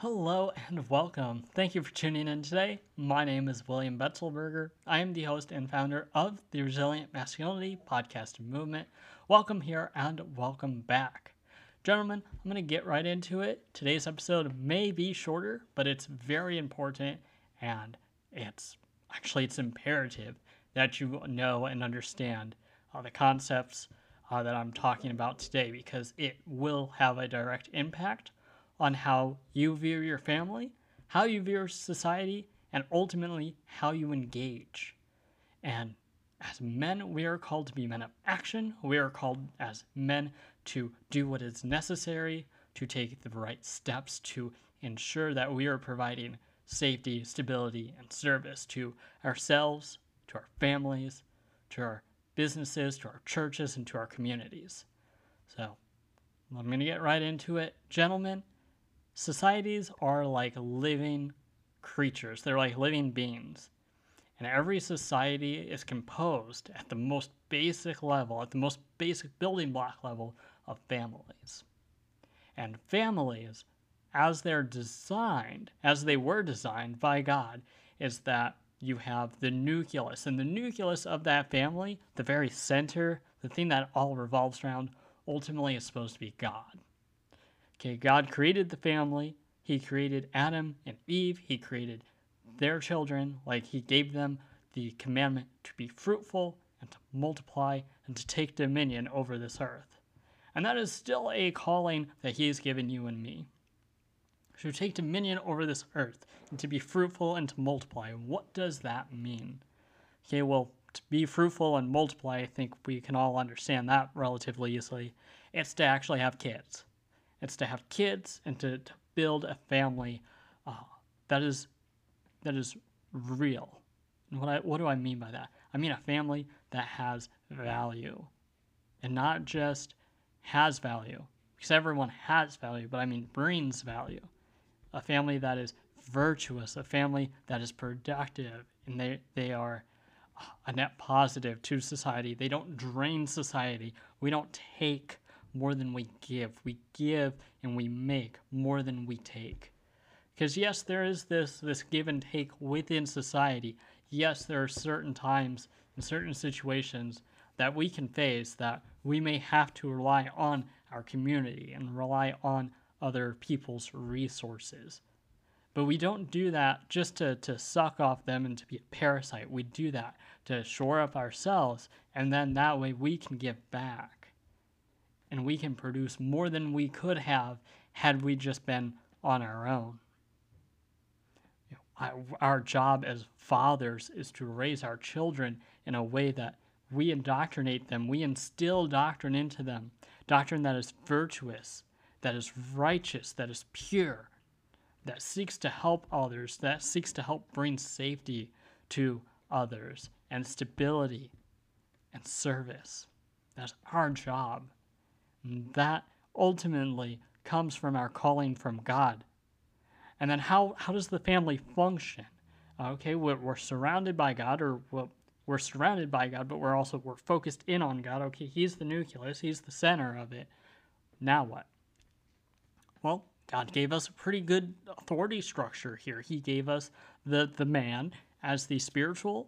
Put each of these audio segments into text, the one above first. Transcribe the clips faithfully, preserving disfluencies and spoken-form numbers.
Hello and welcome. Thank you for tuning in today. My name is William Betzelberger. I am the host and founder of the Resilient Masculinity podcast and movement. Welcome here and welcome back. Gentlemen, I'm going to get right into it. Today's episode may be shorter, but it's very important and it's actually it's imperative that you know and understand uh, the concepts uh, that I'm talking about today because it will have a direct impact on how you view your family, how you view society, and ultimately how you engage. And as men, we are called to be men of action. We are called as men to do what is necessary, to take the right steps to ensure that we are providing safety, stability, and service to ourselves, to our families, to our businesses, to our churches, and to our communities. So I'm going to get right into it. Gentlemen, societies are like living creatures. They're like living beings. And every society is composed at the most basic level, at the most basic building block level of families. And families, as they're designed, as they were designed by God, is that you have the nucleus. And the nucleus of that family, the very center, the thing that all revolves around, ultimately is supposed to be God. Okay, God created the family. He created Adam and Eve. He created their children. Like, he gave them the commandment to be fruitful and to multiply and to take dominion over this earth. And that is still a calling that he has given you and me. To take dominion over this earth and to be fruitful and to multiply. What does that mean? Okay, well, to be fruitful and multiply, I think we can all understand that relatively easily. It's to actually have kids. It's to have kids and to, to build a family uh, that is that is real. And what I what do I mean by that? I mean a family that has value, and not just has value, because everyone has value, but I mean brings value. A family that is virtuous, a family that is productive, and they they are a net positive to society. They don't drain society. We don't take more than we give. We give and we make more than we take. Because yes, there is this, this give and take within society. Yes, there are certain times and certain situations that we can face that we may have to rely on our community and rely on other people's resources. But we don't do that just to, to suck off them and to be a parasite. We do that to shore up ourselves, and then that way we can give back. And we can produce more than we could have had we just been on our own. You know, our job as fathers is to raise our children in a way that we indoctrinate them, we instill doctrine into them, doctrine that is virtuous, that is righteous, that is pure, that seeks to help others, that seeks to help bring safety to others, and stability and service. That's our job. That ultimately comes from our calling from God. And then how, how does the family function? Okay, we're, we're surrounded by God, or well, we're surrounded by God, but we're also we're focused in on God. Okay, he's the nucleus, he's the center of it. Now what? Well, God gave us a pretty good authority structure here. He gave us the, the man as the spiritual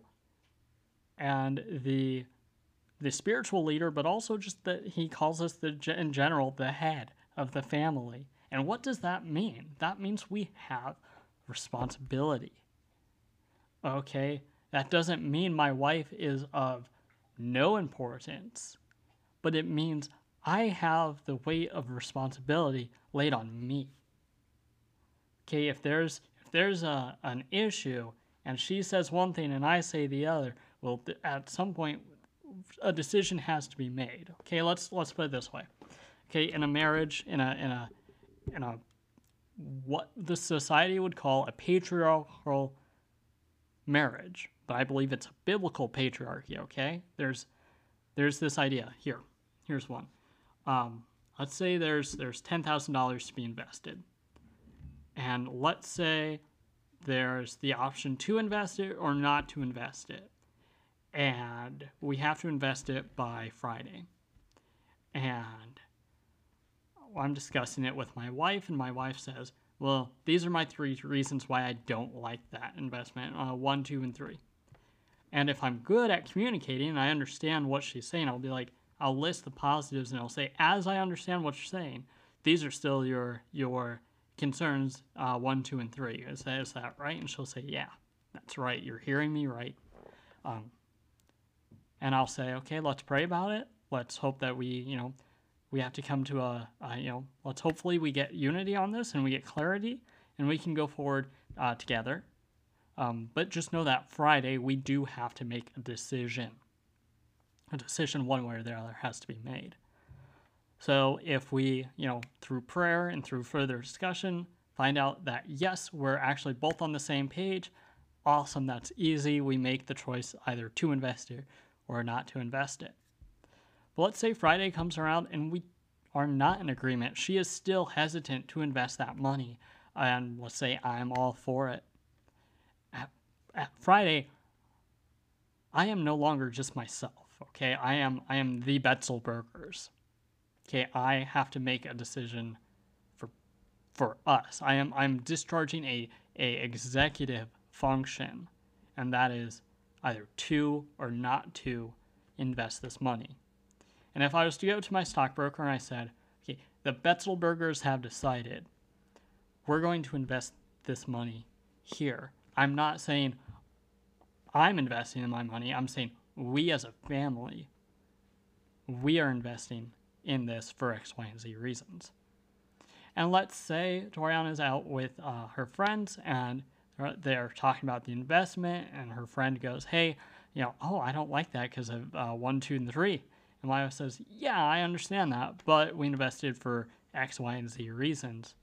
and the the spiritual leader, but also just that he calls us the in general the head of the family. And what does that mean? That means we have responsibility. Okay, that doesn't mean my wife is of no importance, but it means I have the weight of responsibility laid on me. Okay, if there's if there's a, an issue and she says one thing and I say the other, well, th- at some point a decision has to be made. Okay, let's let's put it this way. Okay, in a marriage, in a in a in a what the society would call a patriarchal marriage, but I believe it's a biblical patriarchy. Okay, there's there's this idea here. Here's one. Um, let's say there's there's ten thousand dollars to be invested, and let's say there's the option to invest it or not to invest it. And we have to invest it by Friday. And I'm discussing it with my wife, and my wife says, well, these are my three reasons why I don't like that investment, uh, one, two, and three. And if I'm good at communicating and I understand what she's saying, I'll be like, I'll list the positives and I'll say, as I understand what you're saying, these are still your your concerns, uh, one, two, and three. Is that, is that right? And she'll say, yeah, that's right. You're hearing me right. Um, and I'll say, okay, let's pray about it. Let's hope that we, you know, we have to come to a, a you know, let's hopefully we get unity on this and we get clarity and we can go forward uh, together. Um, but just know that Friday we do have to make a decision. A decision one way or the other has to be made. So if we, you know, through prayer and through further discussion, find out that yes, we're actually both on the same page, awesome, that's easy. We make the choice either to invest it or not to invest it. But let's say Friday comes around and we are not in agreement. She is still hesitant to invest that money. And let's say I'm all for it. At, at Friday, I am no longer just myself, okay? I am I am the Betzelbergers. Okay, I have to make a decision for for us. I am I'm discharging a, a executive function, and that is either to or not to invest this money. And if I was to go to my stockbroker and I said, okay, the Betzelbergers have decided we're going to invest this money here. I'm not saying I'm investing in my money. I'm saying we as a family, we are investing in this for X, Y, and Z reasons. And let's say Toriana's out with uh, her friends and they're talking about the investment and her friend goes, hey, you know, oh, I don't like that because of uh, one, two, and three. And Maya says, yeah, I understand that, but we invested for X, Y, and Z reasons.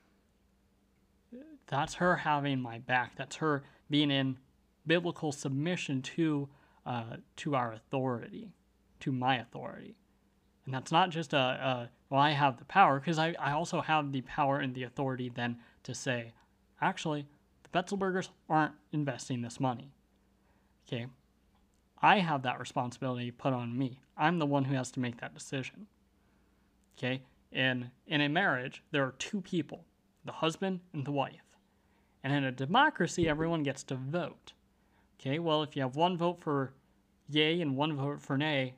That's her having my back. That's her being in biblical submission to uh, to our authority, to my authority. And that's not just a, a well, I have the power, because I, I also have the power and the authority then to say, actually, the Betzelbergers aren't investing this money. Okay? I have that responsibility put on me. I'm the one who has to make that decision. Okay? In, in a marriage, there are two people, the husband and the wife. And in a democracy, everyone gets to vote. Okay? Well, if you have one vote for yay and one vote for nay,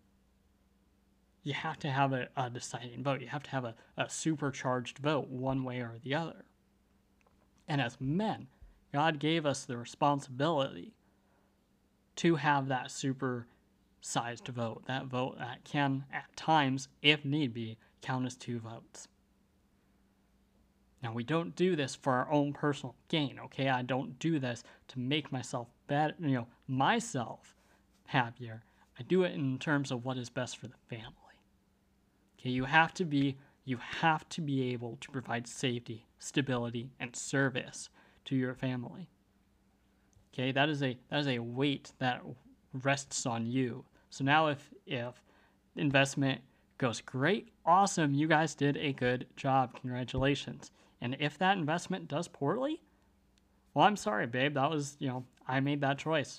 you have to have a, a deciding vote. You have to have a, a supercharged vote one way or the other. And as men, God gave us the responsibility to have that super-sized vote, that vote that can, at times, if need be, count as two votes. Now, we don't do this for our own personal gain, okay? I don't do this to make myself better, you know, myself happier. I do it in terms of what is best for the family. Okay, you have to be you have to be able to provide safety, stability, and service to your family. Okay, that is a that is a weight that rests on you. So now if if investment goes great, awesome, you guys did a good job. Congratulations. And if that investment does poorly, well, I'm sorry, babe. That was, you know, I made that choice.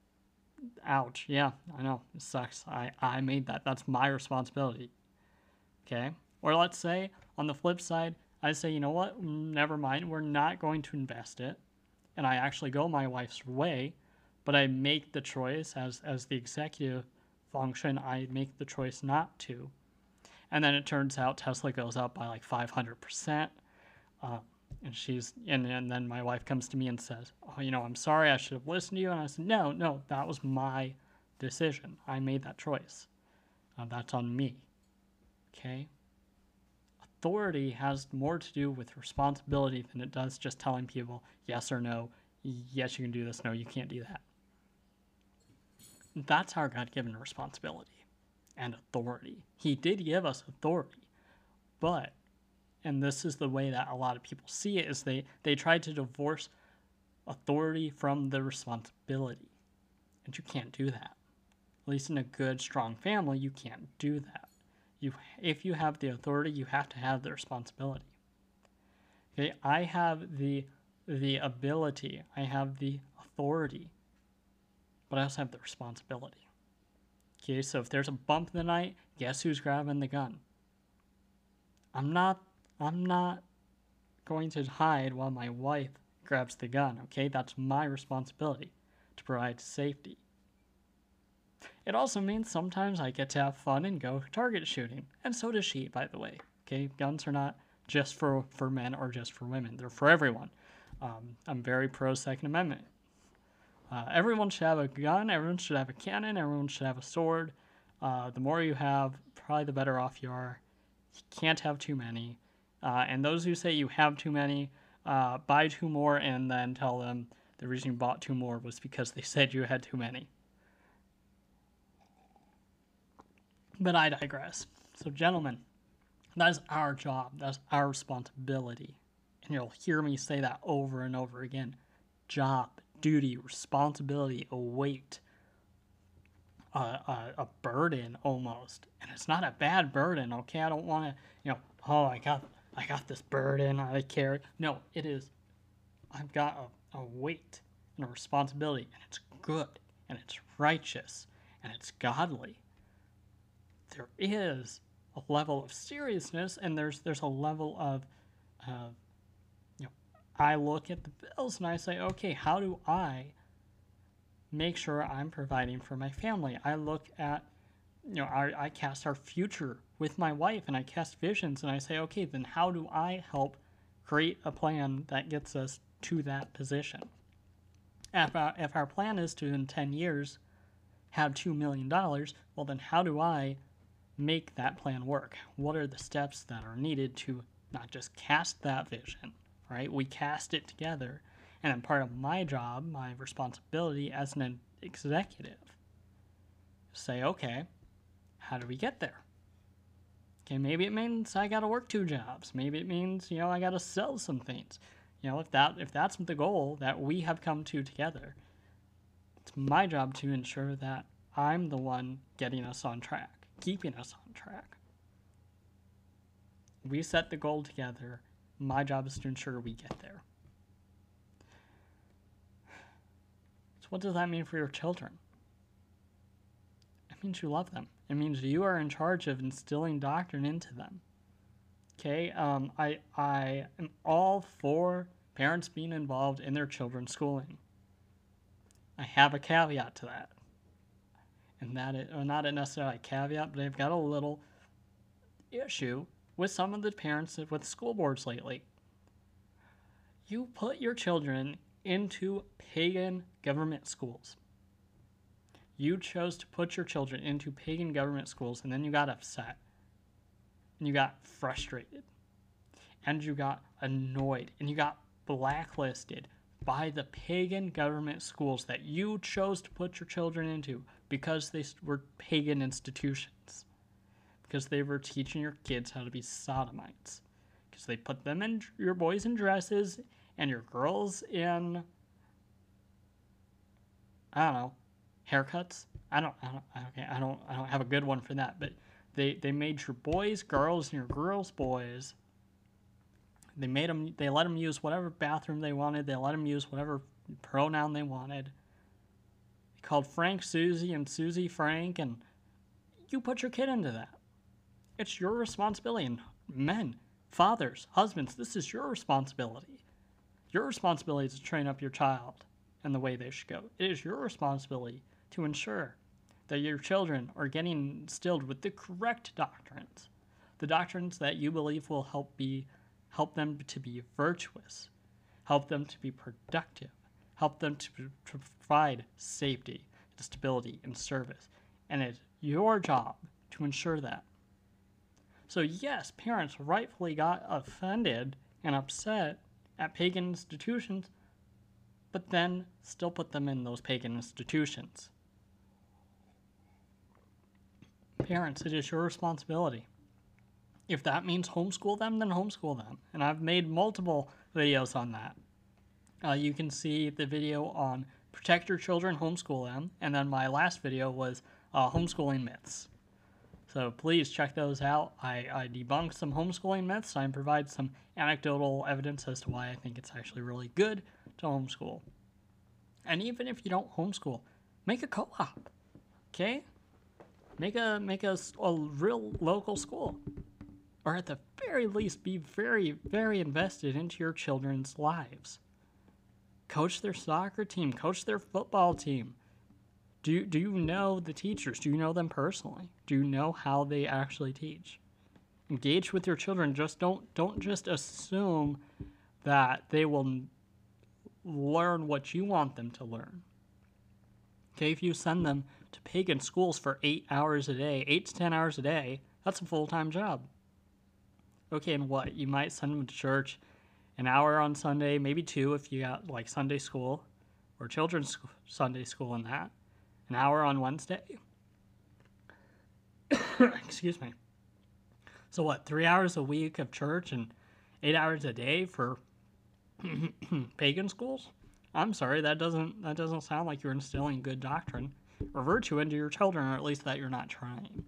Ouch. Yeah, I know. It sucks. I, I made that. That's my responsibility. Okay? Or let's say, on the flip side, I say, you know what? Never mind. We're not going to invest it. And I actually go my wife's way, but I make the choice as, as the executive function, I make the choice not to. And then it turns out Tesla goes up by like five hundred percent. Uh, and she's, and, and then my wife comes to me and says, oh, you know, I'm sorry, I should have listened to you. And I said, no, no, that was my decision. I made that choice. Uh, that's on me. Okay? Authority has more to do with responsibility than it does just telling people yes or no. Yes, you can do this. No, you can't do that. That's our God-given responsibility and authority. He did give us authority, but, and this is the way that a lot of people see it, is they, they try to divorce authority from the responsibility. And you can't do that. At least in a good, strong family, you can't do that. You, if you have the authority, you have to have the responsibility. Okay, I have the the ability, I have the authority, but I also have the responsibility. Okay, so if there's a bump in the night, guess who's grabbing the gun? I'm not. I'm not going to hide while my wife grabs the gun, okay? That's my responsibility to provide safety. It also means sometimes I get to have fun and go target shooting, and so does she, by the way, okay? Guns are not just for, for men or just for women. They're for everyone. Um, I'm very pro Second Amendment. Uh, everyone should have a gun, everyone should have a cannon, everyone should have a sword. Uh, the more you have, probably the better off you are. You can't have too many. Uh, and those who say you have too many, uh, buy two more and then tell them the reason you bought two more was because they said you had too many. But I digress. So, gentlemen, that is our job. That's our responsibility. And you'll hear me say that over and over again. Job, duty, responsibility, a weight, a, a, a burden almost. And it's not a bad burden, okay? I don't want to, you know, oh, I got I got this burden I carry. No, it is, I've got a, a weight and a responsibility, and it's good, and it's righteous, and it's godly. There is a level of seriousness, and there's there's a level of, uh, you know, I look at the bills and I say, okay, how do I make sure I'm providing for my family? I look at, you know, I, I cast our future with my wife, and I cast visions, and I say, okay, then how do I help create a plan that gets us to that position? If our, if our plan is to, in ten years, have two million dollars, well, then how do I make that plan work? What are the steps that are needed to not just cast that vision, right? We cast it together, and then part of my job, my responsibility as an executive, say, okay, how do we get there? Okay, maybe it means I gotta work two jobs. Maybe it means, you know, I gotta sell some things. You know, if that if that's the goal that we have come to together, it's my job to ensure that I'm the one getting us on track, keeping us on track. We set the goal together. My job is to ensure we get there. So what does that mean for your children? It means you love them. It means you are in charge of instilling doctrine into them. Okay, um, I I am all for parents being involved in their children's schooling. I have a caveat to that. And that is, or not necessarily a caveat, but I've got a little issue with some of the parents with school boards lately. You put your children into pagan government schools. You chose to put your children into pagan government schools, and then you got upset. And you got frustrated. And you got annoyed. And you got blacklisted by the pagan government schools that you chose to put your children into because they were pagan institutions. Because they were teaching your kids how to be sodomites. Because they put them in, your boys in dresses and your girls in, I don't know, haircuts. I don't, I don't, okay, I don't, I don't have a good one for that. But they, they made your boys girls and your girls boys. They made them. They let them use whatever bathroom they wanted. They let them use whatever pronoun they wanted. They called Frank Susie and Susie Frank, and you put your kid into that. It's your responsibility. And men, fathers, husbands, this is your responsibility. Your responsibility is to train up your child in the way they should go. It is your responsibility to ensure that your children are getting instilled with the correct doctrines, the doctrines that you believe will help be help them to be virtuous, help them to be productive, help them to, to provide safety, stability, and service. And it's your job to ensure that. So yes, parents rightfully got offended and upset at pagan institutions, but then still put them in those pagan institutions. Parents, it is your responsibility. If that means homeschool them, then homeschool them. And I've made multiple videos on that. Uh, you can see the video on protect your children, homeschool them. And then my last video was uh, homeschooling myths. So please check those out. I, I debunk some homeschooling myths. I provide some anecdotal evidence as to why I think it's actually really good to homeschool. And even if you don't homeschool, make a co-op, okay? Make a make a, a real local school. or at the very least, be very, very invested into your children's lives. Coach their soccer team, coach their football team. Do, do you know the teachers? Do you know them personally? Do you know how they actually teach? Engage with your children. Just don't don't just assume that they will learn what you want them to learn. Okay, if you send them to pagan schools for eight hours a day, eight to ten hours a day, that's a full-time job. Okay, and what? You might send them to church an hour on Sunday, maybe two if you got like Sunday school or children's Sunday school in that. An hour on Wednesday. Excuse me. So what, three hours a week of church and eight hours a day for pagan schools? I'm sorry, that doesn't that doesn't sound like you're instilling good doctrine or virtue into your children, or at least that you're not trying.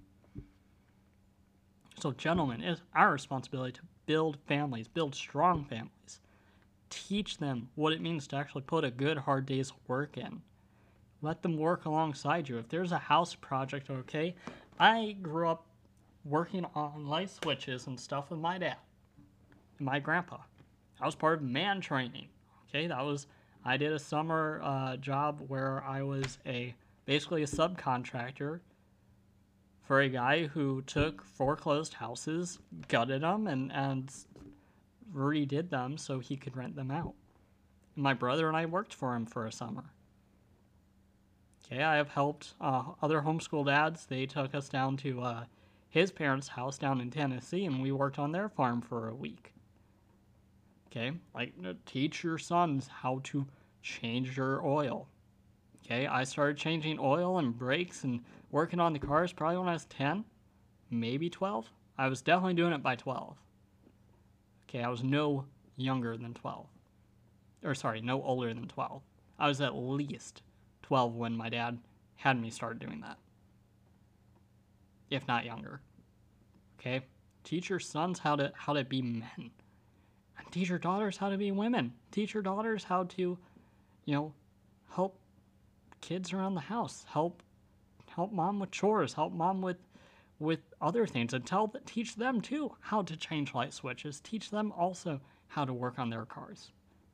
So, gentlemen, it's our responsibility to build families, build strong families. Teach them what it means to actually put a good, hard day's work in. Let them work alongside you. If there's a house project, okay, I grew up working on light switches and stuff with my dad and my grandpa. I was part of man training. Okay, that was, I did a summer uh, job where I was a basically a subcontractor for a guy who took foreclosed houses, gutted them, and, and redid them so he could rent them out. My brother and I worked for him for a summer. Okay, I have helped uh, other homeschool dads. They took us down to uh, his parents' house down in Tennessee, and we worked on their farm for a week. Okay, like teach your sons how to change your oil. Okay, I started changing oil and brakes and working on the cars probably when I was ten, maybe twelve. I was definitely doing it by twelve. Okay, I was no younger than twelve. Or sorry, no older than twelve. I was at least twelve when my dad had me start doing that. If not younger. Okay? Teach your sons how to how to be men. And teach your daughters how to be women. Teach your daughters how to, you know, help kids around the house. Help help mom with chores. Help mom with with other things. And tell teach them too how to change light switches. Teach them also how to work on their cars.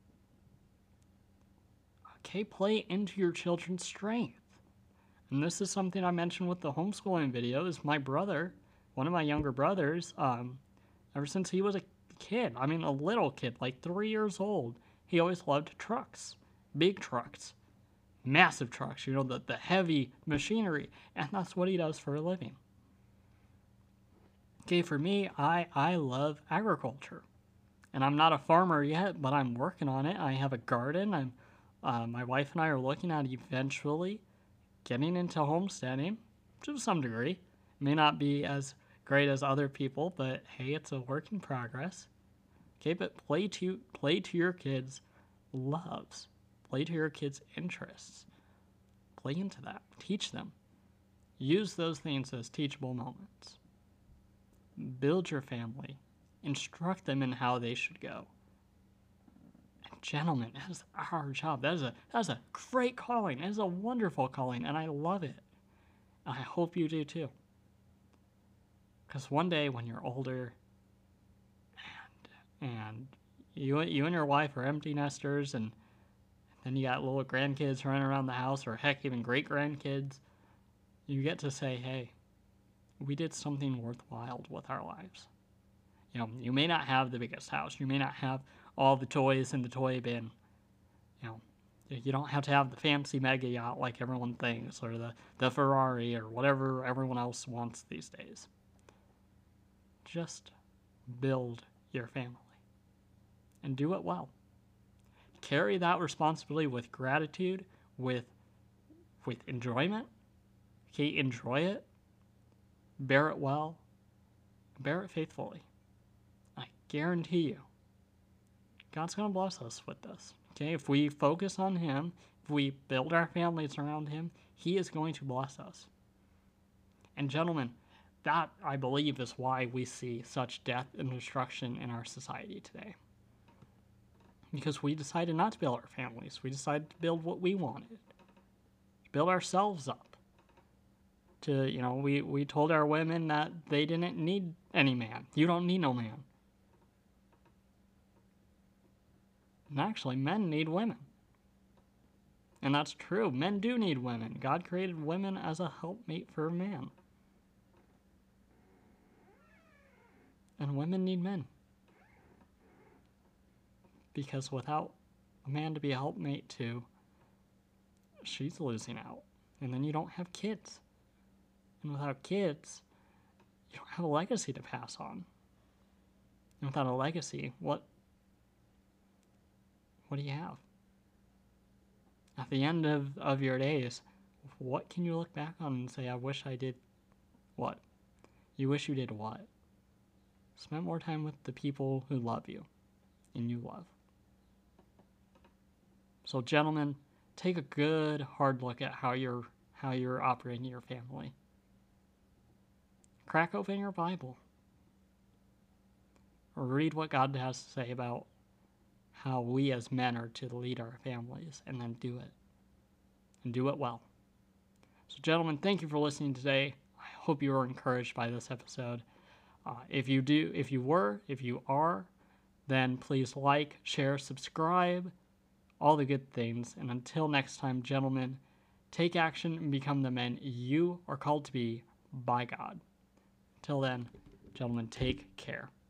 Okay, play into your children's strength. And this is something I mentioned with the homeschooling video, is my brother, one of my younger brothers, um, ever since he was a kid, I mean a little kid, like three years old, he always loved trucks, big trucks, massive trucks, you know, the, the heavy machinery, and that's what he does for a living. Okay, for me, I, I love agriculture. And I'm not a farmer yet, but I'm working on it. I have a garden. I'm Uh, my wife and I are looking at eventually getting into homesteading to some degree. It may not be as great as other people, but hey, it's a work in progress. Okay, but play to play to your kids' loves. Play to your kids' interests. Play into that. Teach them. Use those things as teachable moments. Build your family. Instruct them in how they should go. Gentlemen, that is our job. That is a that is a great calling. It is a wonderful calling, and I love it. And I hope you do too. Because one day when you're older, and and you you and your wife are empty nesters, and then you got little grandkids running around the house, or heck, even great grandkids, you get to say, "Hey, we did something worthwhile with our lives." You know, you may not have the biggest house. You may not have all the toys in the toy bin. You know, you don't have to have the fancy mega yacht like everyone thinks, or the, the Ferrari, or whatever everyone else wants these days. Just build your family. And do it well. Carry that responsibility with gratitude, with, with enjoyment. Okay, enjoy it. Bear it well. Bear it faithfully. I guarantee you, God's going to bless us with this. Okay, if we focus on Him, if we build our families around Him, He is going to bless us. And gentlemen, that, I believe, is why we see such death and destruction in our society today. Because we decided not to build our families. We decided to build what we wanted. To build ourselves up. To, you know, we, we told our women that they didn't need any man. You don't need no man. And actually, men need women. And that's true. Men do need women. God created women as a helpmate for a man. And women need men. Because without a man to be a helpmate to, she's losing out. And then you don't have kids. And without kids, you don't have a legacy to pass on. And without a legacy, what what do you have? At the end of, of your days, what can you look back on and say, I wish I did what? You wish you did what? Spend more time with the people who love you and you love. So gentlemen, take a good hard look at how you're how you're operating your family. Crack open your Bible. Or read what God has to say about how we as men are to lead our families, and then do it. And do it well. So gentlemen, thank you for listening today. I hope you were encouraged by this episode. Uh, if you do, if you were, if you are, then please like, share, subscribe, all the good things. And until next time, gentlemen, take action and become the men you are called to be by God. Till then, gentlemen, take care.